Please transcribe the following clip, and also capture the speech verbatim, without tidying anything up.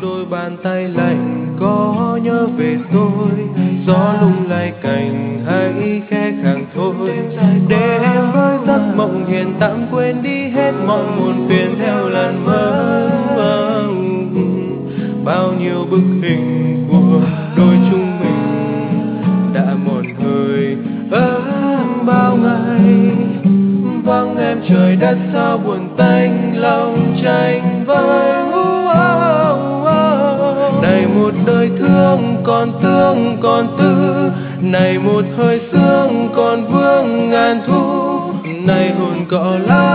đôi bàn tay lạnh có nhớ về tôi, gió lung lay cành hãy khẽ khàng thôi, để em với giấc mộng hiện tạm quên đi hết mọi muộn phiền theo làn mơ. Bao nhiêu bức hình của đôi chúng mình đã mòn hơi ở bao ngày, vắng em trời đất sao buồn tanh lòng tranh vơi. Này một đời thương còn tương còn tư, này một hơi sương còn vương ngàn thu, này hồn cỏ lá